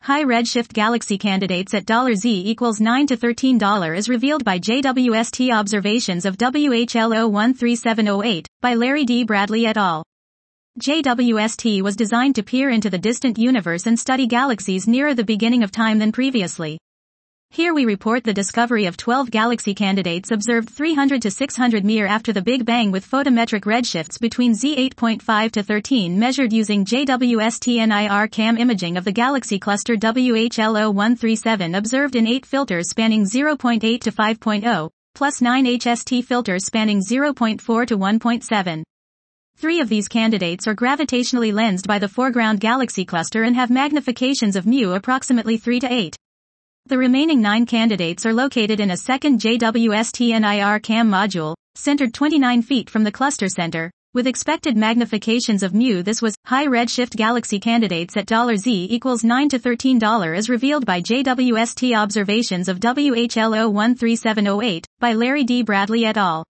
High redshift galaxy candidates at $Z equals $9 to $13 is revealed by JWST Observations of WHLO 13708 by Larry D. Bradley et al. JWST was designed to peer into the distant universe and study galaxies nearer the beginning of time than previously. Here we report the discovery of 12 galaxy candidates observed 300 to 600 MeV after the Big Bang with photometric redshifts between Z8.5 to 13 measured using JWST NIR CAM imaging of the galaxy cluster WHLO 137 observed in 8 filters spanning 0.8 to 5.0, plus 9 HST filters spanning 0.4 to 1.7. 3 of these candidates are gravitationally lensed by the foreground galaxy cluster and have magnifications of mu approximately 3 to 8. The remaining 9 candidates are located in a second JWST NIR CAM module, centered 29 feet from the cluster center, with expected magnifications of mu. This was high redshift galaxy candidates at $Z equals $9 to $13 as revealed by JWST Observations of WHLO 13708 by Larry D. Bradley et al.